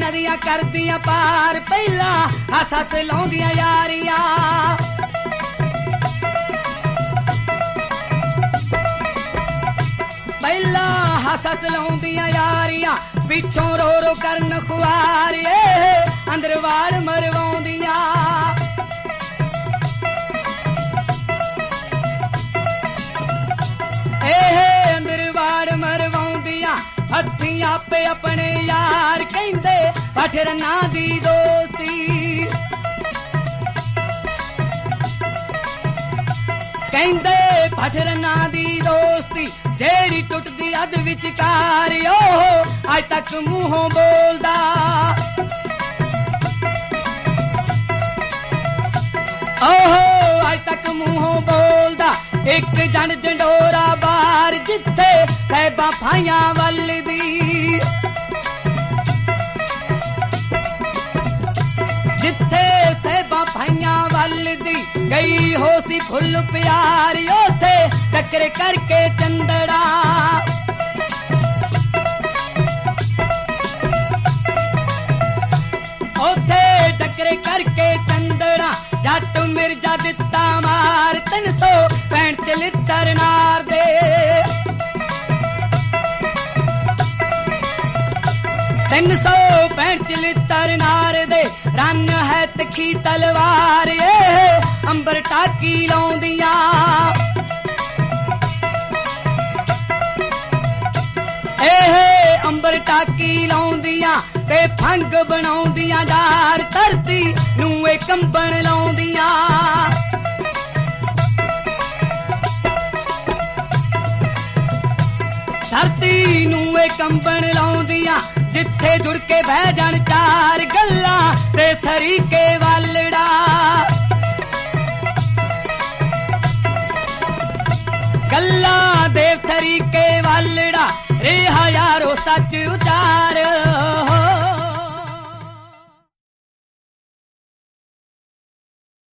नदियां करदियां पार पहला हस हस लाउंदियां यारियां पहला हस हस लाउंदियां यारियां पिछों रो रो करन खुआर अंदर वाड़ मरवाउंदियां अंदर वाड़ मरवाउंदियां हथी आपे अपने यार कहंदे पठरना दी दोस्ती कहंदे पठरना दी दोस्ती जेड़ी टुटदी अध विचकार अज तक मूहों बोलदा अज तक मूहों बोलदा एक जन जंडोरा बार जिथे साहिबा भाइयां वल दी जिथे साहिबा भाइयां वल दी गई हो सी फुल प्यार ओथे टकरे करके चंदड़ा ओथे टकरे करके चंदड़ा जट मिर्जा दिता मार 365 नार दे 365 नार दे रन है तिखी तलवार अंबर टाकी लाउंदियां अंबर टाकी लाउंदियां ते फंग बनाउंदियां डार धरती नूं कंबण लाउंदियां धरती नूं कंबण लाउंदियां जिथे जुड़ के बह जान चार गल्लां ते तरीके वालड़ा गल्लां देव तरीके वालड़ा रेहा यारो सच उचार